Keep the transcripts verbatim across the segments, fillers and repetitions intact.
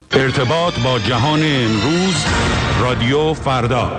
ارتباط با جهان امروز، رادیو فردا.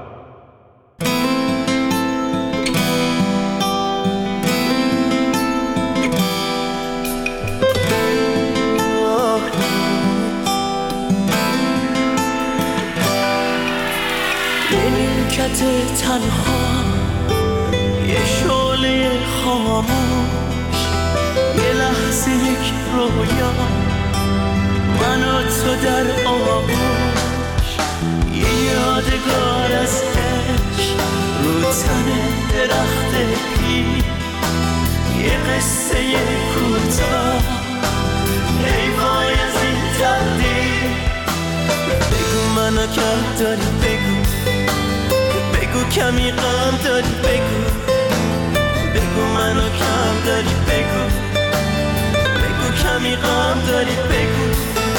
یه نیمکت تنها، یه شعله خاموش، یه لحظه یک رویا، من و تو در آغوش، یه یادگار از عشق رو تن درخت پیر، یه قصه کوتاه، ای وای از این تقدیر. بگو منو کم داری، بگو بگو کمی غم داری، بگو بگو منو کم داری، بگو بگو کمی غم داری، بگو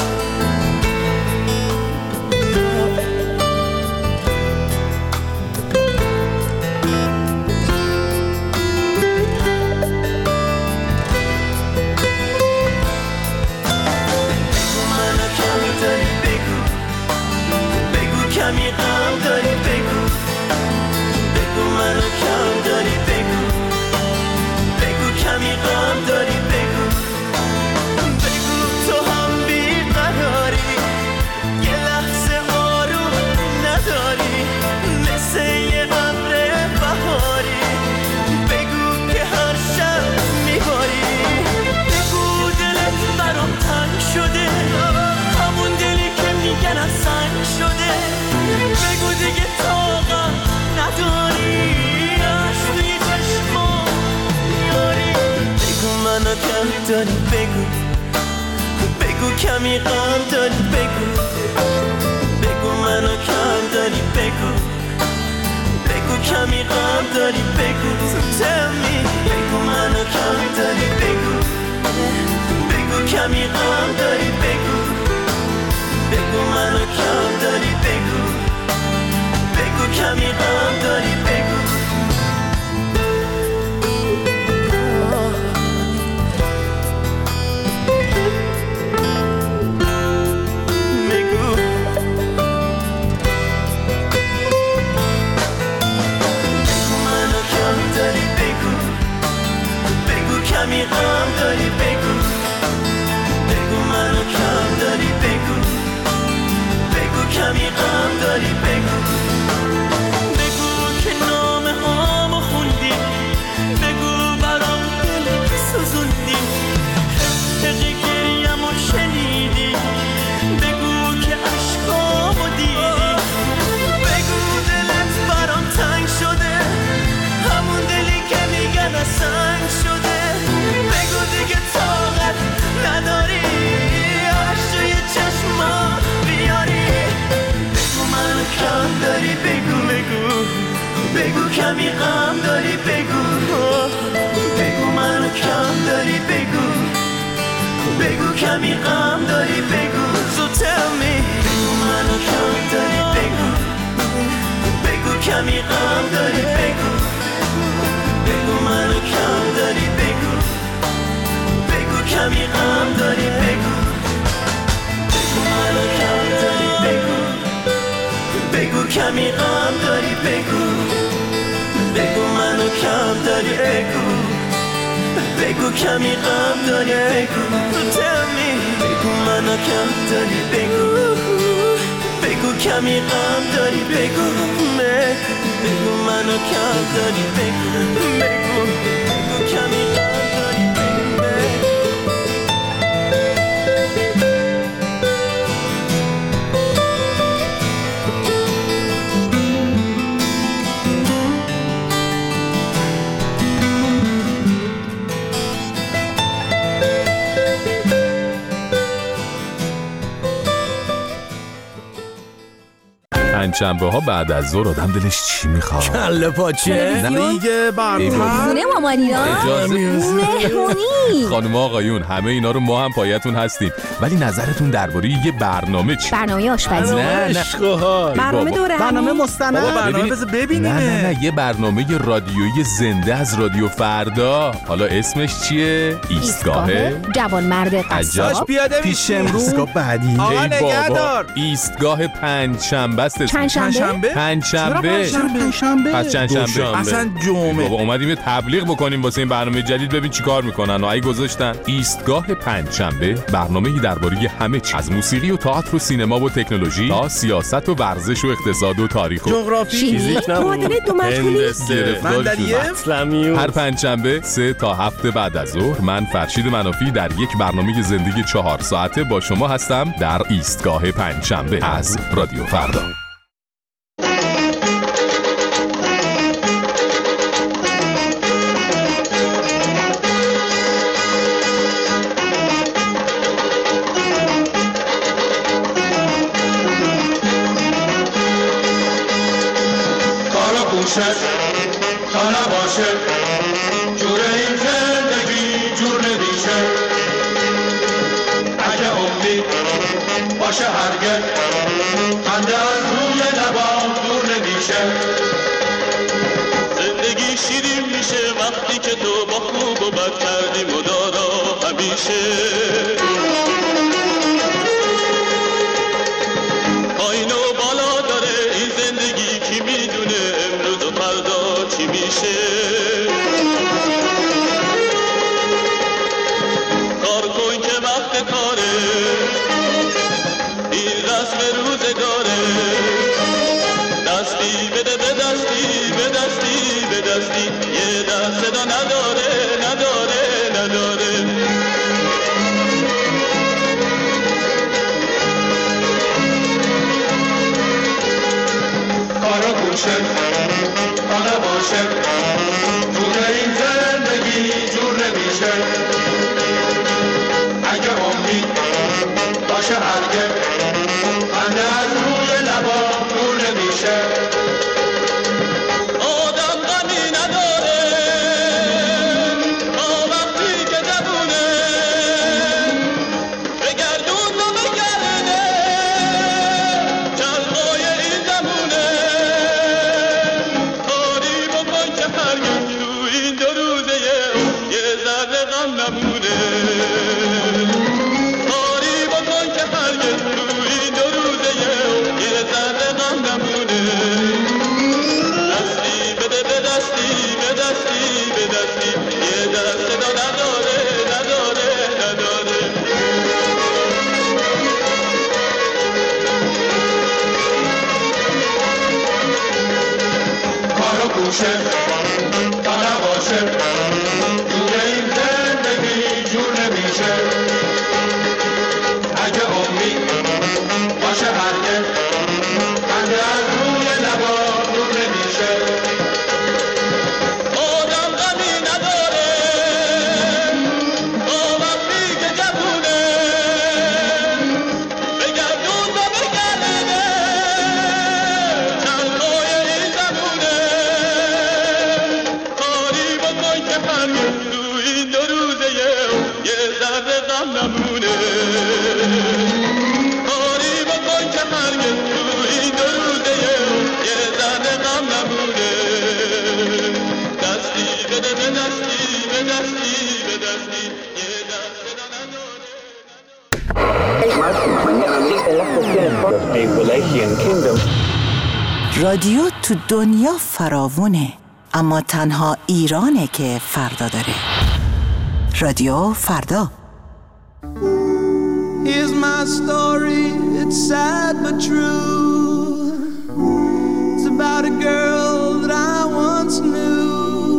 کمی غم داری، بگو بگو منو کم داری، بگو بگو کمی غم داری، بگو بگو تو هم بیقراری، یه لحظه آروم نداری، مثل یه ابر بهاری، بگو که هر شب میباری، بگو دلت برام تنگ شده، همون دلی که میگن از سنگ شده، بگو دیگه طاقت نداری، عشق توی چشما میاری، بگو منو کم داری، بگو بگو کمی غم داری، بگو بگو منو کم داری، بگو بگو کمی غم داری، بگو tell me، بگو منو کم داری، بگو بگو کمی غم داری، بگو بگو منو کم داری، بگو بگو کمی غم داری، بگو بگو بگو منو کم داری، بگو بگو کمی غم داری، بگو بگو منو کم داری، بگو بگو کمی غم داری، بگو بگو که نامه هامو خوندی، بگو برام دل سوزوندی، حقی گریه‌مو شنیدی، بگو که عشقامو دیدی، بگو دلت برام تنگ شده، همون دلی که میگن از سنگ شده، بگو دیگه طاقت نداری، عشق توی چشما بیاری، بگو منو کم داری، بگو بگو بگو کمی غم داری، بگو بگو منو کم داری، بگو بگو کمی غم داری، بگو so tell me، بگو منو کم داری، بگو بگو کمی غم داری، بگو بگو منو کم داری، بگو بگو کمی غم داری، بگو بگو منو کم داری، بگو بگو کمی غم داری، بگو بگو منو کم داری، بگو بگو کمی غم داری، بگو tell me، بگو منو کم داری، بگو بگو کمی غم داری، بگو بگو منو کم داری، بگو بگو بگو کمی غم داری، بگو پنجشنبه ها بعد از ظهر آدم دلش چی میخواد؟ کله پاچه، دیگه برنامه، خونه مامانینا، مهمونی. خانم آقایون همه اینا رو ما هم پایتون هستیم، ولی نظرتون درباره یه برنامه چی؟ برنامه آشپزی. نه نه برنامه دوره، برنامه مستند، برنامه بذار ببینیم. نه نه نه یه برنامه رادیویی زنده از رادیو فردا. حالا اسمش چیه؟ ایستگاه جوانمرد قصاب. پیاده پیش امروز ایستگاه بعدی. آقا نگهدار. ایستگاه پنجشنبه است. پنجشنبه؟ پنجشنبه. پنجشنبه. پس چندشنبه؟ اصلا جمعه. بابا اومدیم یه تبلیغ بکنیم واسه این برنامه جدید، ببین چیکار میکنن. و ای گذاشتن ایستگاه پنجشنبه، برنامه‌ای درباره همه چیز، از موسیقی و تئاتر و سینما و تکنولوژی تا سیاست و ورزش و اقتصاد و تاریخ و جغرافی، فیزیک، معادله دو مجهولی، مندلیه. هر پنجشنبه سه تا هفته بعد از ظهر من فرشید منافی در یک برنامه زندگی چهار ساعته با شما هستم در ایستگاه پنجشنبه از رادیو فردا. تا نباشه جور این زندگی جور نمیشه، اگه امید باشه هرگز خنده از روی لبام دور نمیشه. زندگی شیرین میشه وقتی که تو با خوب و بد کردی مدارا همیشه. پایین و بالا داره این زندگی، کی میدونه امروز و فردا چی میشه. کار کن که وقت کاره، این رسم روزگاره. دستی بده به دستی، به دستی به دستی، یه دست صدا نداره نداره نداره. کارا گوشه تا نباشه جور این زندگی جور نمیشه، اگه امید باشه هرگز خنده از روی لبا دور نمیشه. آدم غمی نداره تا وقتی که جوونه، بگردون و بگرده چرخای این زمونه. کاری بکن که هرگز تو این دو روزه یه ذره غم نمونه. کاری بکن که هرگز تو این دو روزه یه ذره غم نمونه. دستی بده به دستی، به دستی به دستی، یه دست صدا نداره نداره نداره. کارو گوشه تا نباشه جور این زندگی جور نمیشه، اگه امید باشه هرگز خنده از روی لبا دور نمیشه. آدم غمی نداره تا وقتی که جوونه، بگردون و بگرده چرخای این زمونه. کاری بکن که هرگز تو این دو روزه یه ذره غم نمونه. کاری بکن که هرگز تو این دو روزه یه ذره غم نمونه. دستی بده به دستی، به دستی به دستی، یه دست صدا نداره. رادیو تو دنیا فراوونه، اما تنها ایرانه که فردا داره. رادیو فردا. Here's my story, it's sad but true. It's about a girl that I once knew.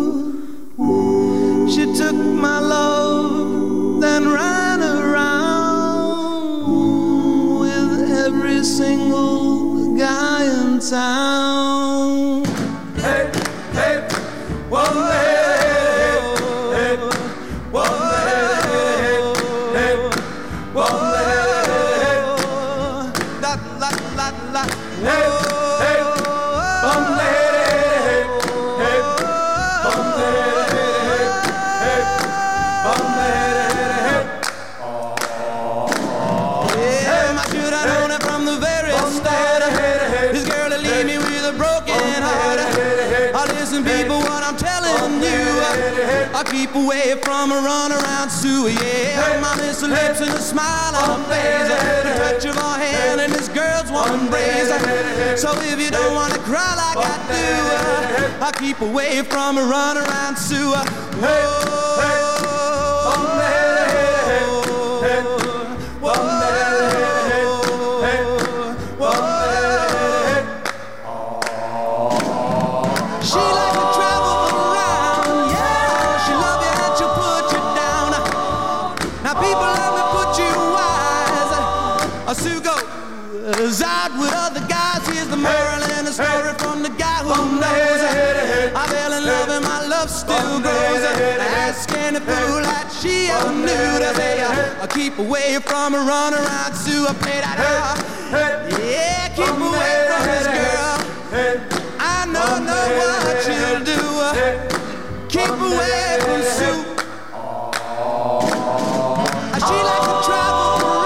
She took my love, then ran around with every single guy in town. Hey, hey, whoa, hey, hey, whoa, hey, hey, whoa, hey, la, la, la, la. I keep away from a runaround Sue, yeah. My miss her lips and a smile on her face, the touch of her hand and this girl's warm embrace. So if you don't want to cry like I do, I keep away from a runaround Sue. Sue goes out with other guys. Here's the moral and the story from the guy who knows. I fell in love and my love still grows. Ask any fool that she ever knew to say I keep away from a runaround Sue. I play that out. Yeah, keep away from this girl. I know, know what she'll do. Keep away from Sue. She likes to travel.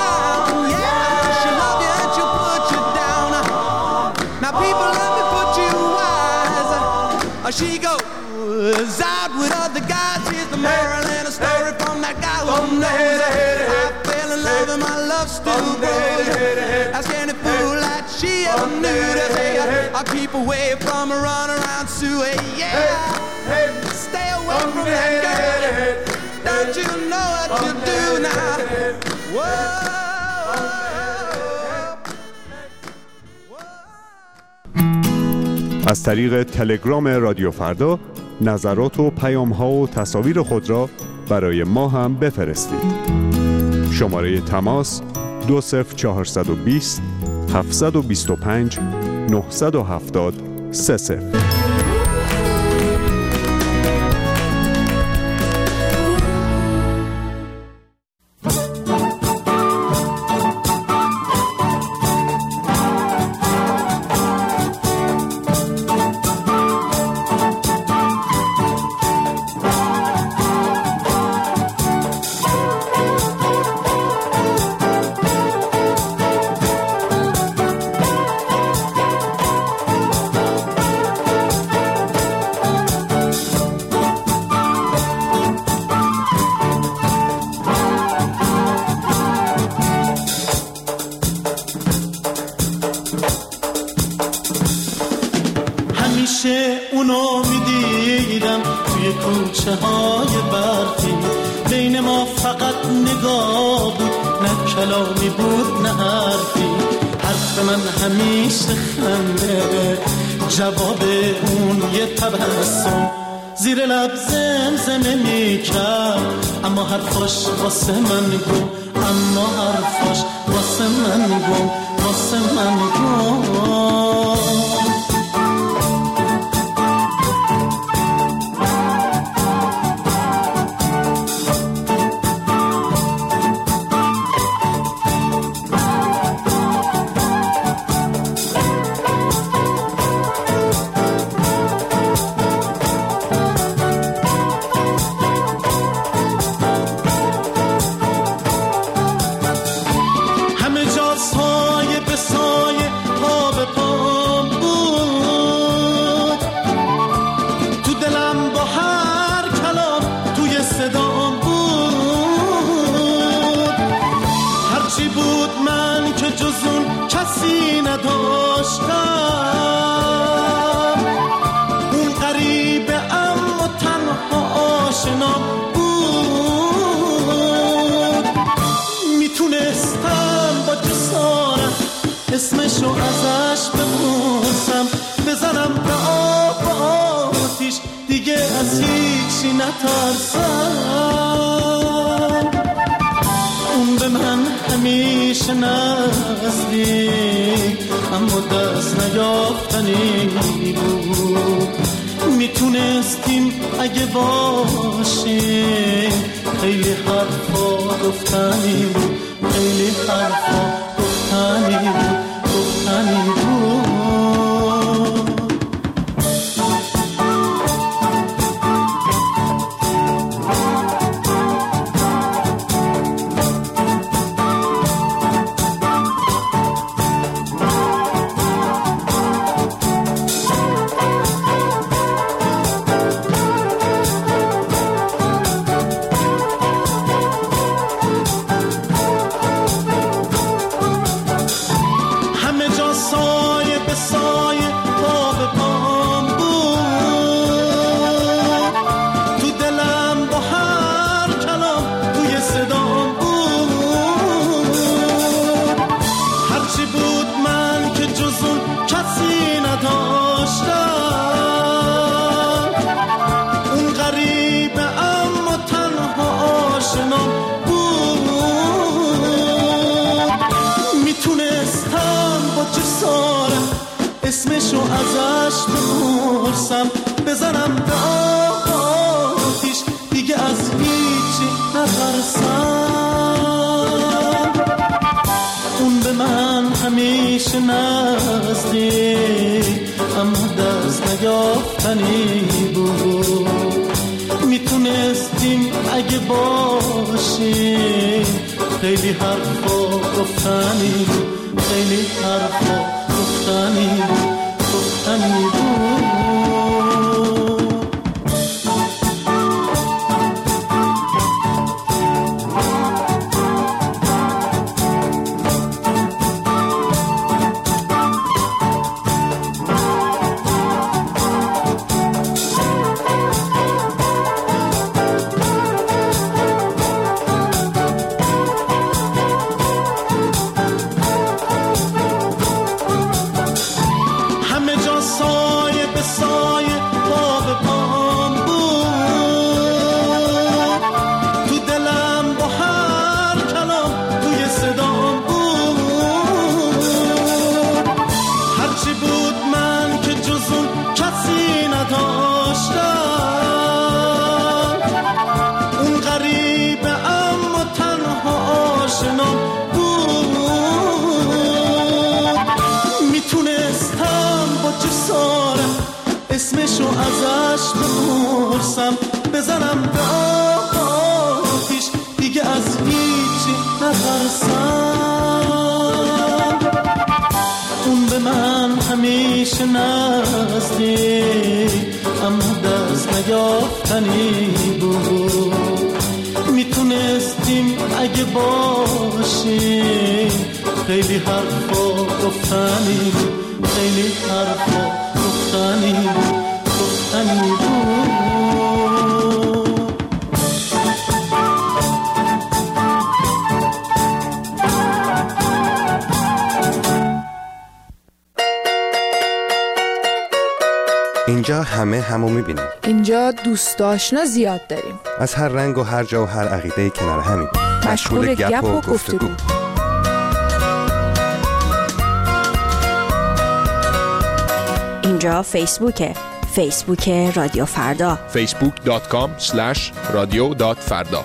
She goes out with other guys. Here's the moral and a story from that guy who knows. I fell in love and my love still grows. Ask any fool that she ever knew to say I keep away from a runaround Sue. Yeah, stay away from that girl. Don't you know what you do now? Whoa. از طریق تلگرام رادیو فردا نظرات و پیام‌ها و تصاویر خود را برای ما هم بفرستید. شماره تماس دو صفر چهارصد و بیست هفتصد و بیست و پنج نهصد و هفتاد سه صفر. جواب اون یه تبسم زیر لب زمزمه میکرد، اما حرفاش واسه من گم، اما حرفاش واسه من گم، واسه من گم. اسمشو ازش بپرسم، بزنم به آب و آتیش، دیگه از هیچی نترسم. اون به من همیشه نزدیک، اما دست نیافتنی بود. میتونستیم اگه باشیم، خیلی حرفا گفتنی بود، خیلی حرفا گفتنی بود، گفتنی بود. ازش بپرسم، بزنم به آتیش دیگه از هیچی نترسم. اون به من همیشه نزدیک اما دست نیافتنی بود. میتونستیم اگه باشیم خیلی حرفا گفتنی، خیلی حرفا گفتنی گفتنی بود. اسمشو ازش بپرسم، بزنم به آتیش دیگه از هیچی نترسم. اون به من همیشه نزدیک اما دست نیافتنی بود. میتونستیم اگه باشیم خیلی حرفا گفتنی، خیلی حرفا گفتنی گفتنی بود. اینجا همه همو میبینیم. اینجا دوست آشنا زیاد داریم. از هر رنگ و هر جا و هر عقیده کنار همین. مشغول گپ و گفتگو. اینجا فیسبوکه، فیسبوک رادیو فردا، فیسبوک دات کام اسلش رادیو دات فردا.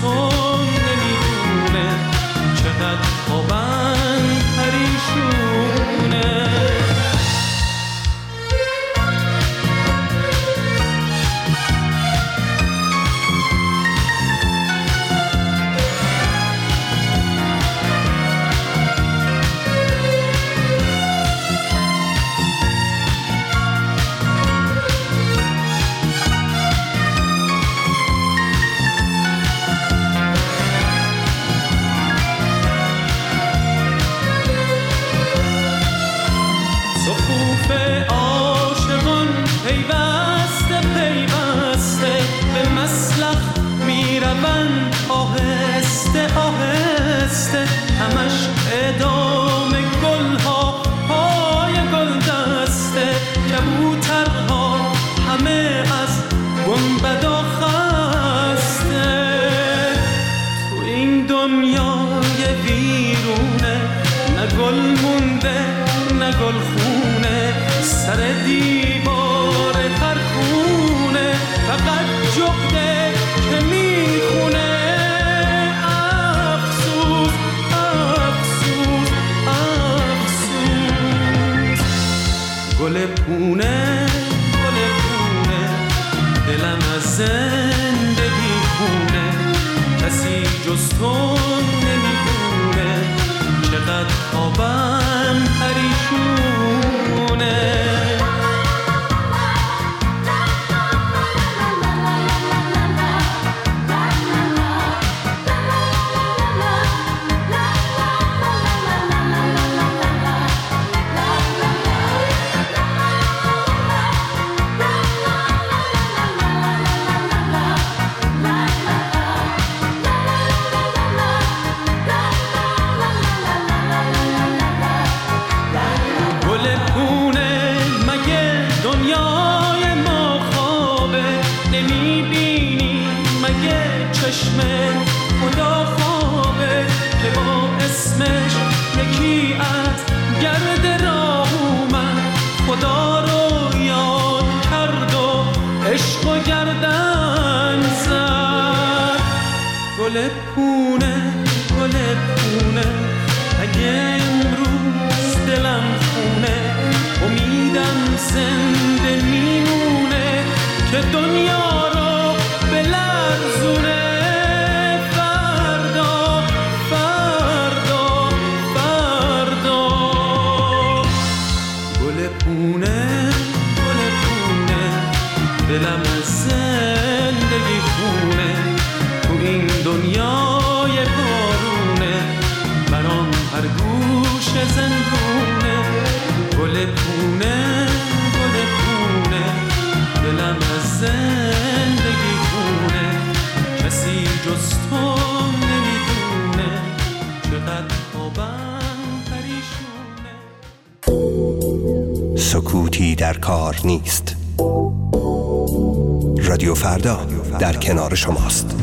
چقدر خوابن پریشون که میخونه افسوس افسوس افسوس. گل پونه گل پونه دلم از زندگی خونه، کسی جز تو نمیدونه چقدر خوابم پریشونه. خدا خوابه که با اسمش یکی از گرد راه اومد، خدا رو یاد کرد و عشق و گردن زد. گل پونه گل پونه اگه امروز دلم خونه، امیدم زنده میمونه که دنیا رو بلرزونه. دلم از زندگی خونه، تو این دنیای بارونه، برام هر گوش زندونه. گل پونه گل پونه دلم از زندگی خونه، کسی جز تو نمیدونه چقدر خوابم پریشونه. سکوتی در کار نیست. رادیو فردا در کنار شماست.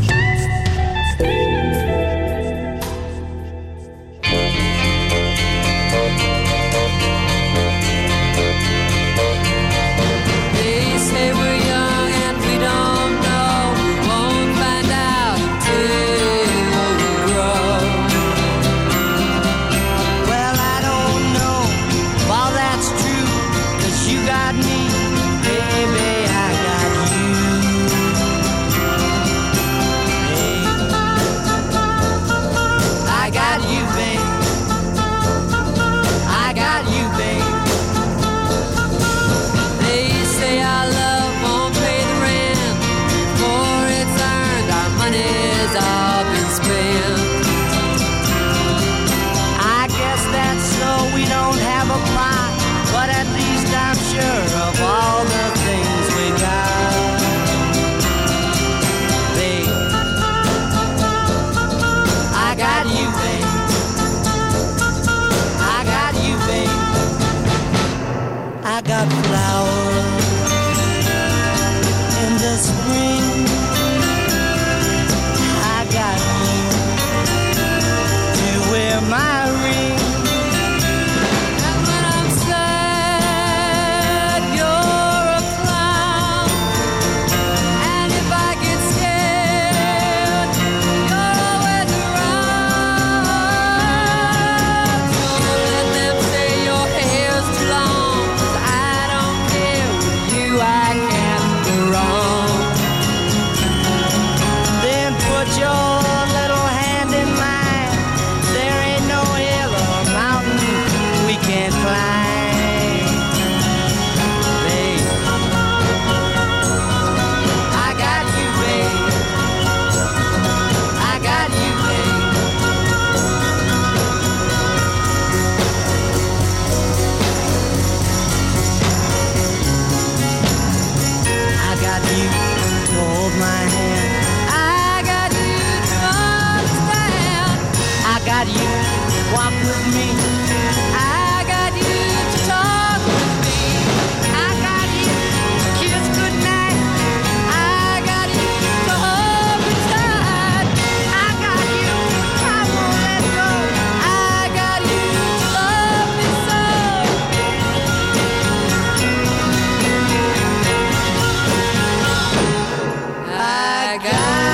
God.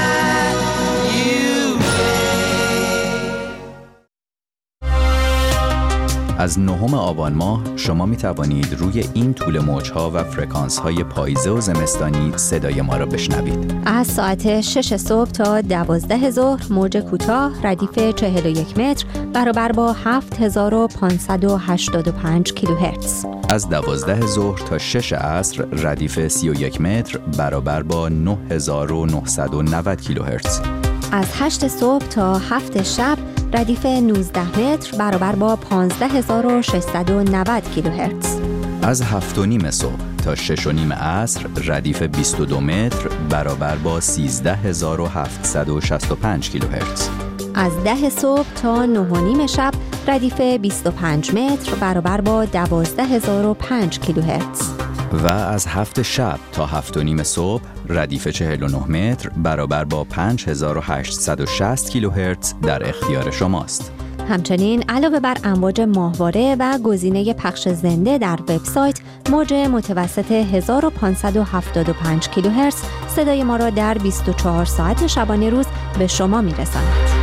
از نهم آبان ماه شما می توانید روی این طول موج‌ها و فرکانس‌های پاییزه و زمستانی صدای ما را بشنوید. از ساعت شش صبح تا دوازده ظهر موج کوتاه ردیف چهل و یک متر برابر با هفت هزار و پانصد و هشتاد و پنج کیلوهرتز. از دوازده ظهر تا شش عصر ردیف سی و یک متر برابر با نه هزار و نهصد و نود کیلوهرتز. از هشت صبح تا هفت شب ردیف نوزده متر برابر با پانزده هزار و ششصد و نود کیلوهرتز. از هفت و نیم صبح تا شش و نیم عصر ردیف بیست و دو متر برابر با سیزده هزار و هفتصد و شصت و پنج کیلوهرتز. از ده صبح تا نه و نیم شب ردیف بیست و پنج متر برابر با دوازده هزار و پنج کیلوهرتز. و از هفت شب تا هفت و نیم صبح ردیف چهل و نه متر برابر با پنج هزار و هشتصد و شصت کیلوهرتز در اختیار شماست. همچنین علاوه بر امواج ماهواره و گزینه پخش زنده در وبسایت، موج متوسط هزار و پانصد و هفتاد و پنج کیلوهرتز صدای ما را در بیست و چهار ساعت شبانه روز به شما می‌رساند.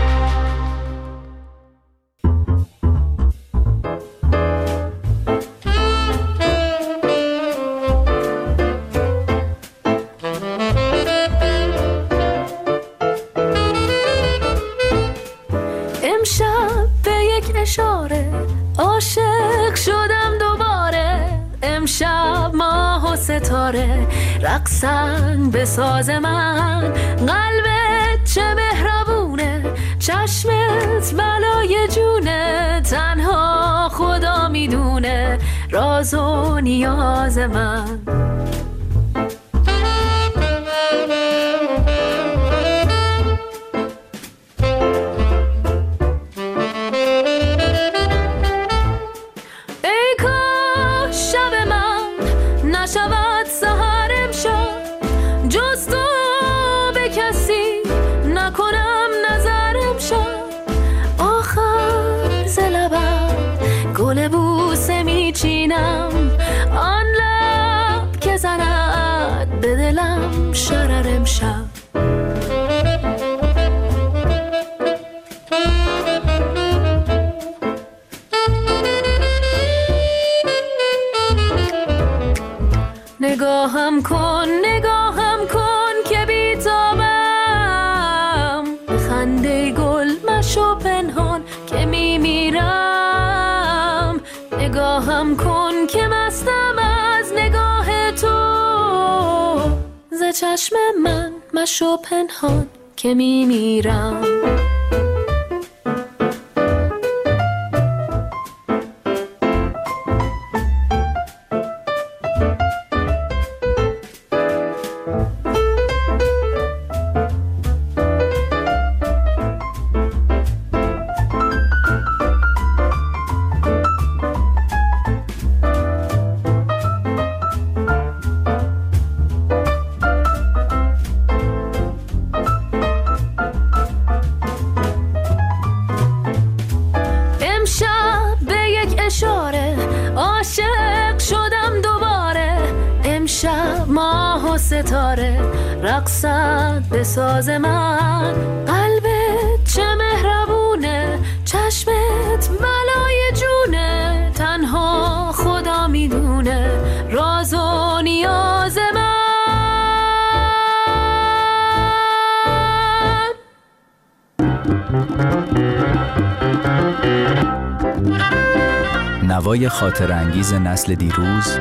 امشب به یک اشاره عاشق شدم دوباره. امشب ماه و ستاره رقصن به ساز من. قلبت چه مهربونه، چشمت بلای جونه. تنها خدا میدونه راز و نیاز من. نشود سحر امشب جز تو به کسی نکنم نظر امشب. آخر ز لبم گل بوسه میچینم، آن لب که زند به دلم شرر امشب. نگاهم کن نگاهم کن که بیتابم، خنده گل مشو پنهان که میمیرم. نگاهم کن که مستم از نگاه تو، ز چشم من مشو پنهان که میمیرم. عاشق شدم دوباره. امشب ماه و ستاره رقصد به ساز من. قلبت چه مهربونه، چشمت بلای جونه. تنها خدا میدونه راز و نیاز من. نوای خاطر انگیز نسل دیروز،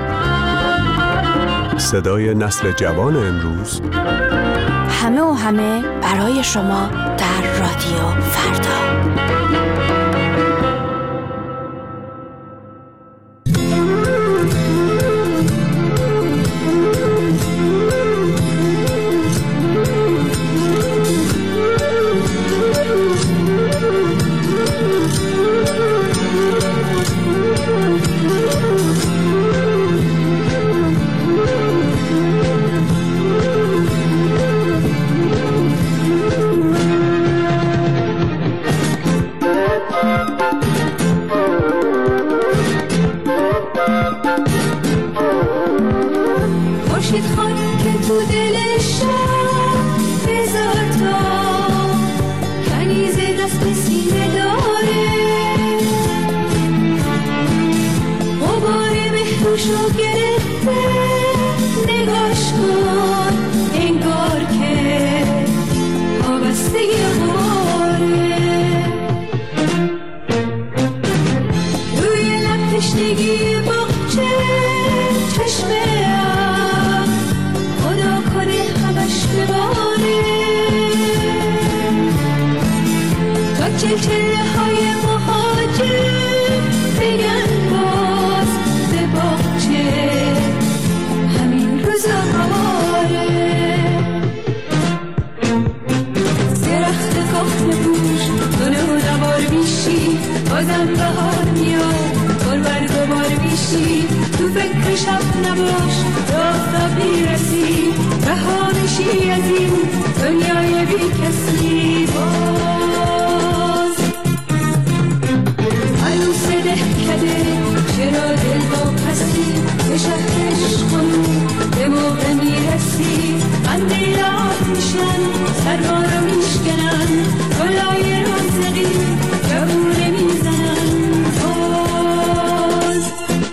صدای نسل جوان امروز، همه و همه برای شما در رادیو فردا. دلشو گرفته نگاش کن انگار که وابسته غباره روی لب تشنگی باغچه چشمه ام خدا کنه همش بباره تا چلچله های مهاجر بگن باز به باغچه همین روزا باره درخت کهنه پوش دونه و نوار میشی بازم بهار میاد گل برگ و بار میشی تو فکر شب نباش راه را میرسی رها میشی از این دنیای بی کسی باز عروس دهکده چرا دل با پسی به شهرش خونو به موقع میرسی قندیلات میشن سرما رو میشکنن گلای رازقی جوونه میزنن باز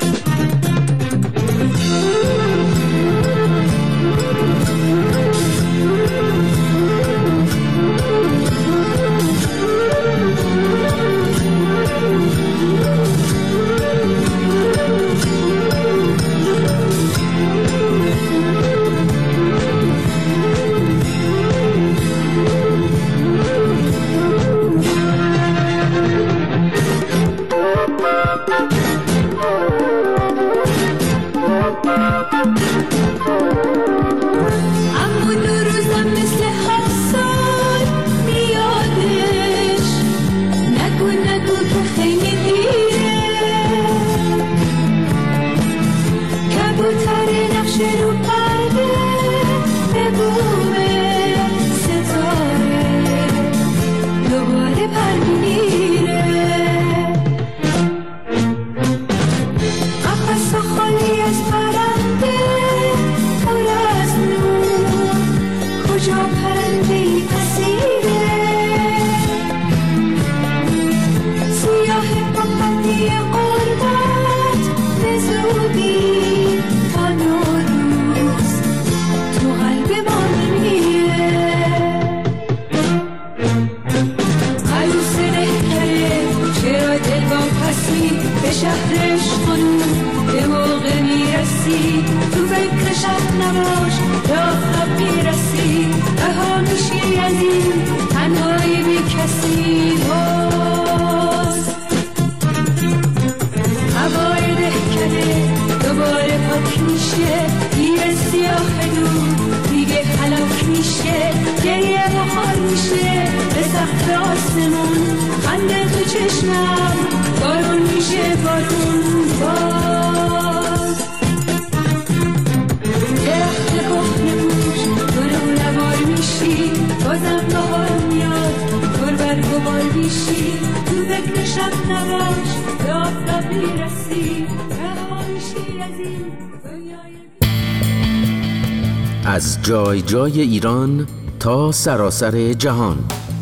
از جای جای ایران تا سراسر جهان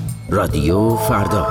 رادیو فردا.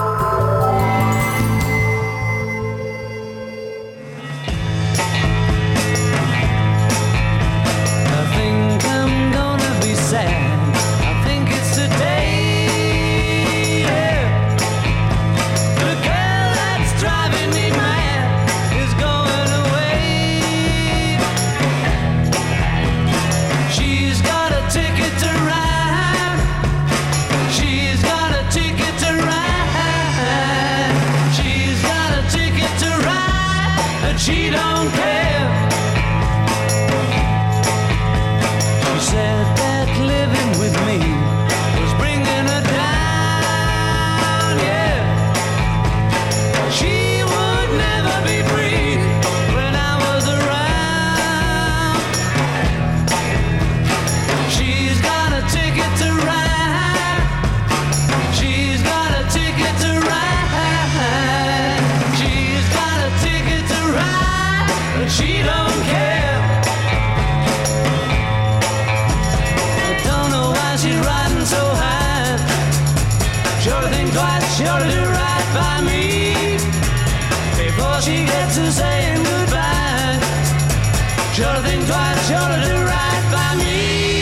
Should've think twice, should've do right by me.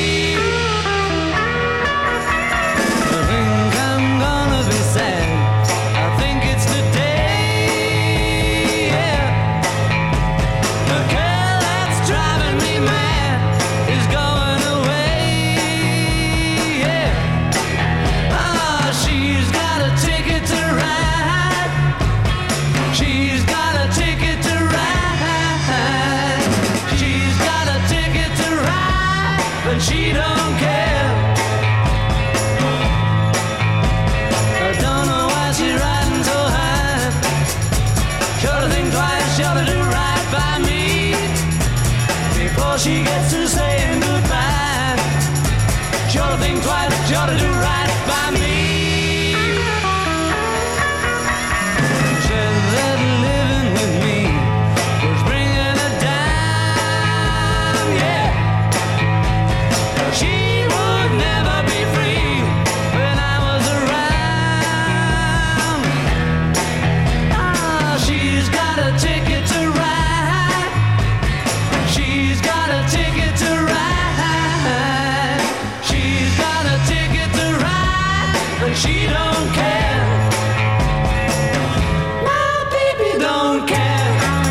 I think I'm gonna be sad. I think it's today, yeah. The girl that's driving me mad is going away, yeah. Ah, she's got a ticket to ride. She's got a ticket to ride. She's got a ticket to ride, but she don't care. I don't know why she's riding so high. Should've think twice, should've do right by me before she gets to saying goodbye. Should've think twice, should've do right by me. Said that living with me was bringing her down, yeah. She would never be free when I was around. Ah, she's got a ticket to ride. She's got a ticket to ride. She's got a ticket to ride, but she don't care. My baby don't care.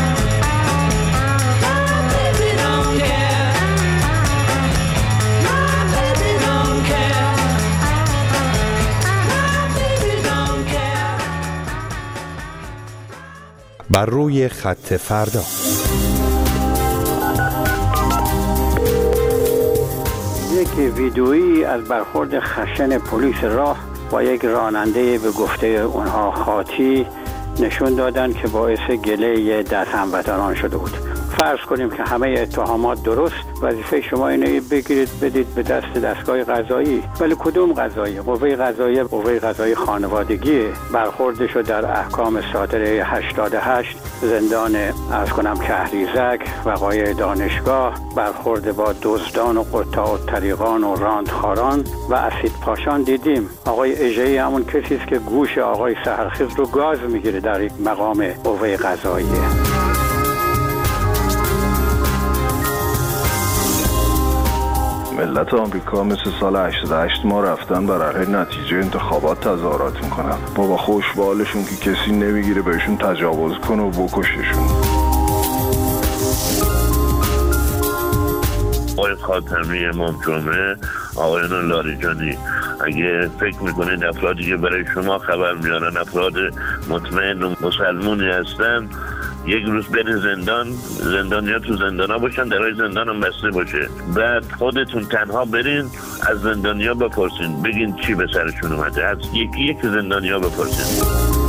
My baby don't care. My baby don't care. My baby don't care. بر روی خط فردا. یک ویدئویی از برخورد خشن پلیس راه با یک راننده به گفته اونها خاطی نشون دادن که باعث گله دست هموطنان شده بود. فرض کنیم که همه اتهامات درست، وظیفه شما اینه بگیرید بدید به دست دستگاه قضایی. ولی کدوم قضایی؟ قوه قضاییه، قوه قضایی خانوادگی. برخوردشو در احکام صادره هشتاد و هشت زندان عرض کنم کهریزک، وقایع دانشگاه، برخورد با دزدان و قطاع الطریقان و راندخاران و اسید پاشان دیدیم. آقای اژه‌ای همون کسی است که گوش آقای سحرخیز رو گاز میگیره در یک مقام قوه قضاییه. ملت آمریکا مثل سال هشتاد و هشت ما رفتن برای نتیجه انتخابات تظاهرات میکنن. بابا خوشبالشون که کسی نمیگیره بهشون تجاوز کنه و بکششون. آقای خاتمی، امام جمعه، آقایان لاریجانی، اگه فکر میکنید افرادی که برای شما خبر میارن افراد مطمئن و مسلمونی هستن، یک روز برین زندان، زندانیا تو زندان ها باشن، درهای زندان هم بسته باشه، بعد خودتون تنها برین از زندانیا بپرسین، بگین چی به سرشون اومده، از یکی یک زندانیا بپرسین.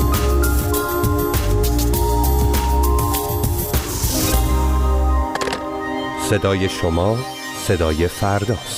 صدای شما صدای فرداست.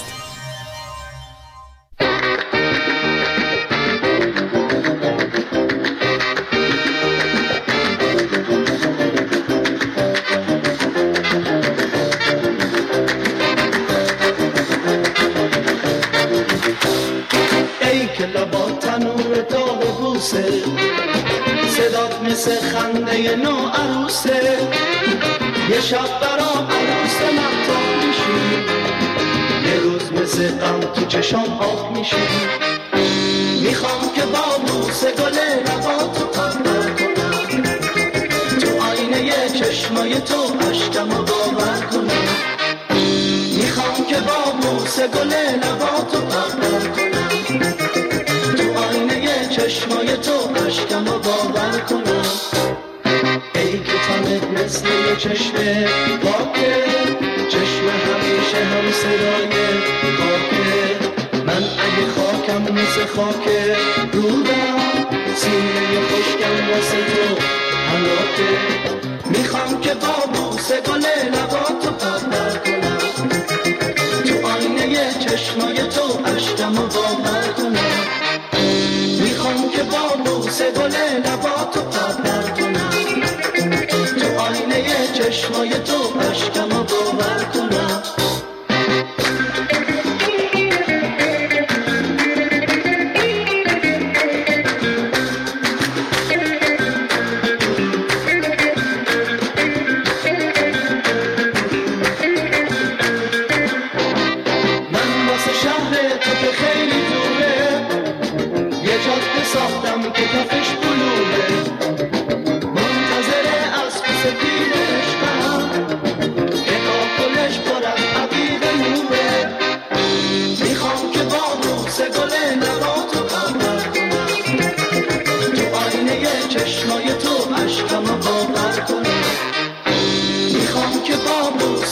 ای که لبا تنور داغ بوسه، صدات مثل خنده نو عروسه، یه شب برام عروس مهتاب میشی، یه روز مثل غم تو چشام آب میشی. میخوام که با بوسه گل لباتو قبر کنم، تو آینه چشمای تو عشقمو باور کنم. میخوام که با بوسه گل لباتو قبر کنم، تو آینه چشمای تو عشقمو باور کنم. ای که تنت مثل یه چشم پاکه، چشم همیشه هم صدای خاکه. من اگه خاکم مثل خاکه رودم، سینه خشکم واسه تو حلاکه. میخوام که با بوسه گل لباتو قبر کنم، تو آینه چشمای تو عشقمو باور کنم. میخوام که با بوسه گل لباتو قبر کنم، تو آینه چشمای تو عشقمو باور کنم.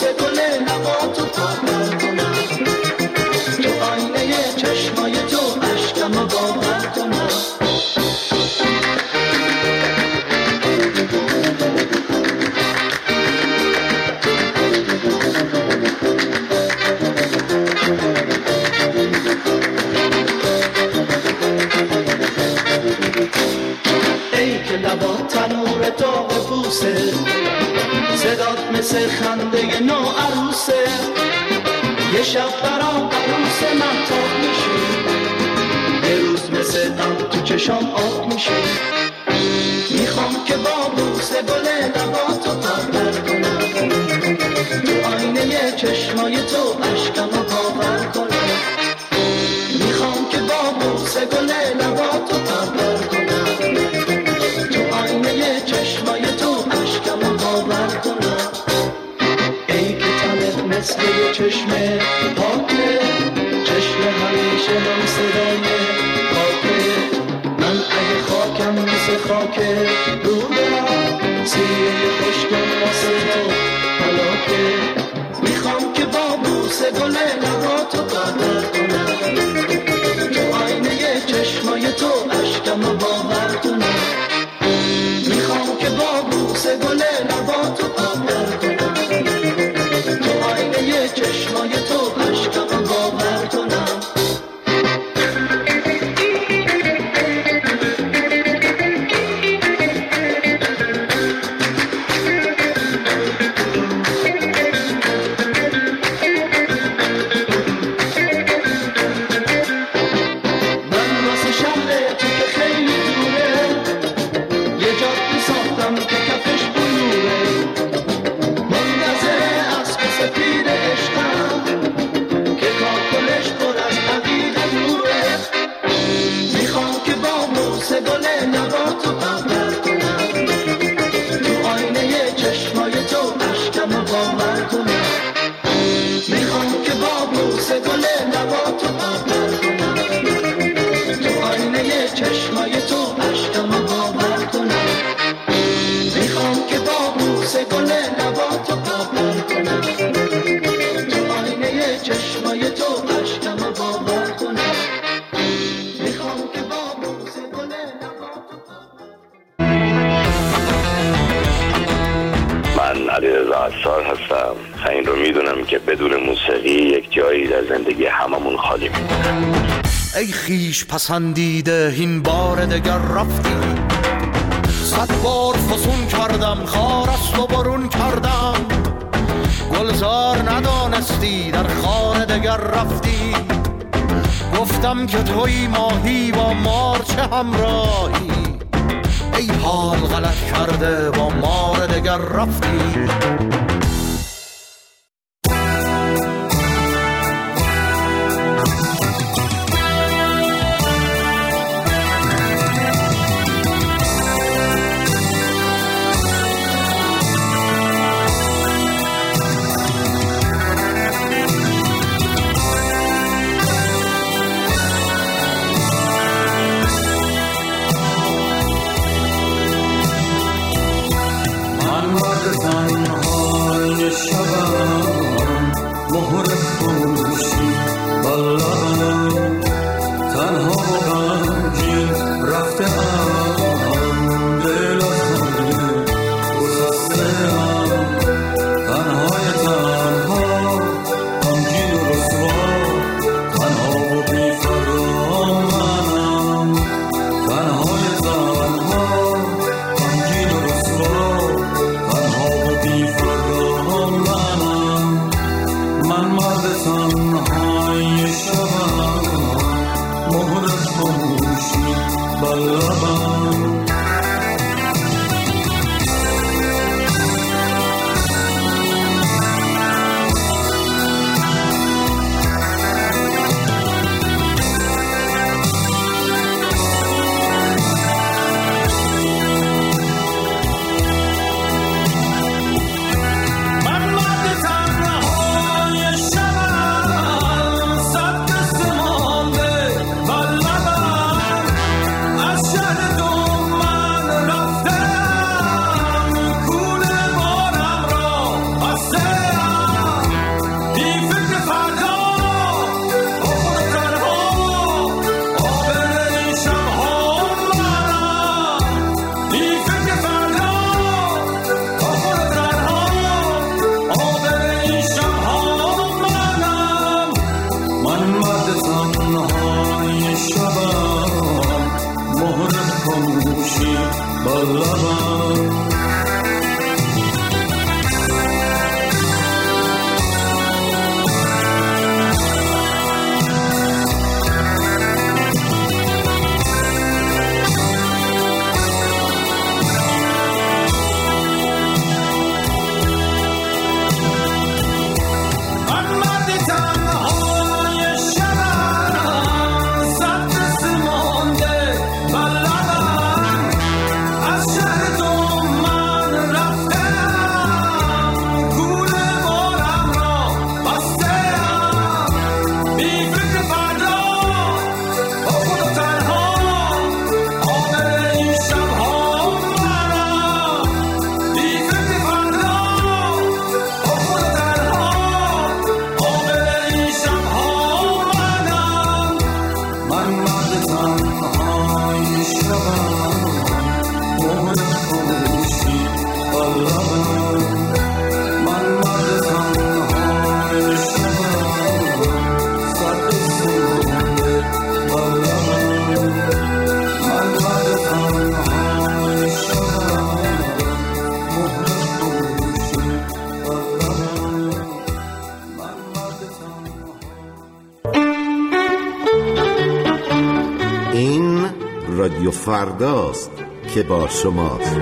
بوسه گل لباتو پرپر کنم، تو آینه چشمای تو عشقمو باور کنم. لبات تنور داغ بوسه، صدات مثل خنده نو عروسه، یه شب برام عروس مهتاب میشی، یه روز مثل غم تو چشام آب میشی. میخوام که با بوسه گل لباتو پرپر کنم، تو آینه چشمای تو عشقمو باور کنم. میخوام که با بوسه گل لباتو پرپر کنم، چشمای تو عشقمو باور کنم. ای که تنت مثل یه چشمه پاکه، چشم همیشه من صدای پاکه. من اگه خاکم مثل خاکه رو دارم، سیره خشکم واسه تو حلاکه. میخوام که با بوسه گل لباتو پرپر کنم، تو آینه چشمای تو عشقمو باور کنم. میخوام که با بوسه گل لباتو پرپر کنم، تو آینه چشمای تو عشقمو باور کنم. من واسه شهر تو که خیلی دوره، یه جاده ساختم که کفش بلوره، منتظر اسب سفید عشقم که کاکلش پر از عقیق نوره. میخوام که با بوسه گل لباتو پرپر کنم، تو آینه چشمای تو عشقمو باور کنم. میخوام که با بوسه گل لباتو پرپر کنم، تو آینه چشمای تو عشقمو باور کنم. میخوام که با بوسه گل لباتو پرپر کنم، تو آینه چشمای تو عشقمو باور کنم. میخوام که با بوسه گل لباتو من علیرضا عصار هستم. این رو میدونم که بدون موسیقی یک جایی در زندگی هممون خالی میمونه. ای خیش پسندیده این بار دگر رفتی، صد بار فسون کردم خار است و برون کردم، گلزار ندانستی در خار دگر رفتی. گفتم که توی ماهی با مار چه همراهی، ای حال غلط کرده با مار دگر رفتی. Bye. خاموشی با لبم رادیو فرداست که با شماست.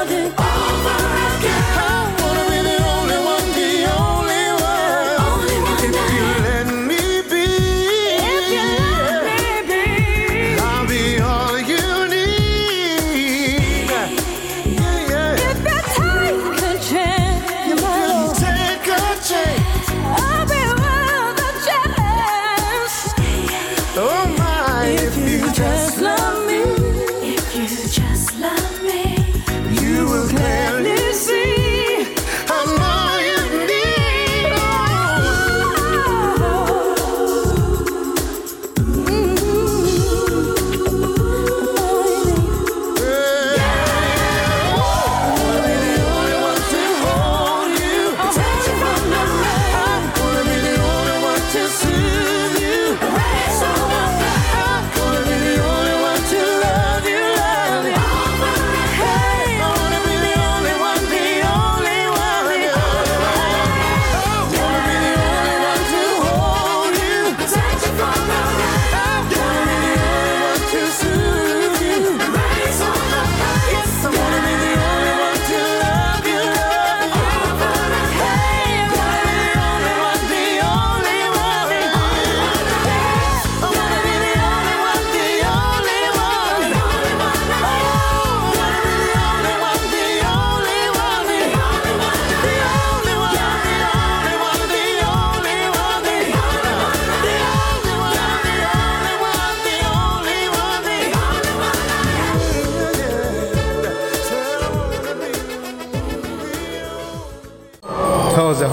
Only one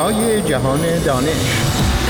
برای جهان دانش.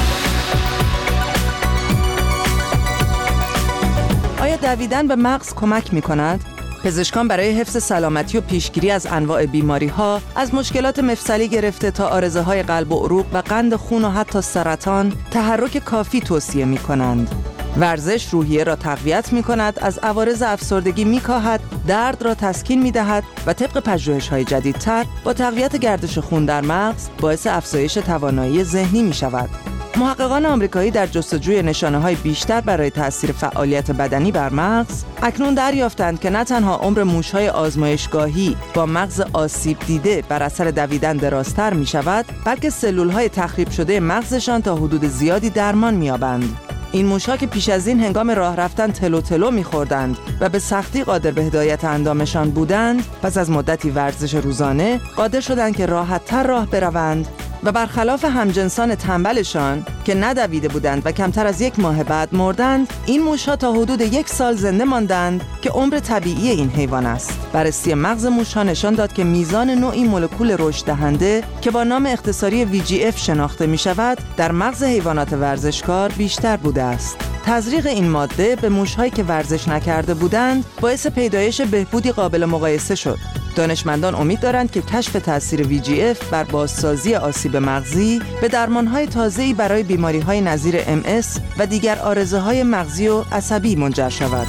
آیا دویدن به مغز کمک می کند؟ پزشکان برای حفظ سلامتی و پیشگیری از انواع بیماری‌ها، از مشکلات مفصلی گرفته تا عارضه‌های قلب و عروق و قند خون و حتی سرطان، تحرک کافی توصیه می کنند. ورزش روحیه را تقویت می کند، از عوارض افسردگی می کاهد، درد را تسکین می دهد و طبق پژوهش‌های جدیدتر با تقویت گردش خون در مغز باعث افزایش توانایی ذهنی می شود. محققان آمریکایی در جستجوی نشانه‌های بیشتر برای تأثیر فعالیت بدنی بر مغز، اکنون دریافتند که نه تنها عمر موش‌های آزمایشگاهی با مغز آسیب دیده بر اثر دویدن درازتر می‌شود، بلکه سلول‌های تخریب شده مغزشان تا حدود زیادی درمان می‌یابند. این موش‌ها که پیش از این هنگام راه رفتن تلو تلو می‌خوردند و به سختی قادر به هدایت اندامشان بودند، پس از مدتی ورزش روزانه قادر شدند که راحت‌تر راه بروند و برخلاف همجنسان تنبلشان که ندویده بودند و کمتر از یک ماه بعد مردند، این موش‌ها تا حدود یک سال زنده ماندند که عمر طبیعی این حیوان است. بررسی مغز موش‌ها نشان داد که میزان نوعی مولکول رشد دهنده که با نام اختصاری وی جی اف شناخته می شود در مغز حیوانات ورزشکار بیشتر بوده است. تزریق این ماده به موش‌هایی که ورزش نکرده بودند باعث پیدایش بهبودی قابل مقایسه شد. دانشمندان امید دارند که کشف تأثیر وی جی اف بر بازسازی آسیب مغزی به درمان‌های تازه‌ای برای بیماری‌های نظیر ام اس و دیگر عارضه‌های مغزی و عصبی منجر شود.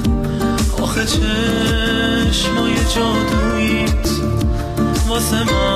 چشمای جادویت واسه من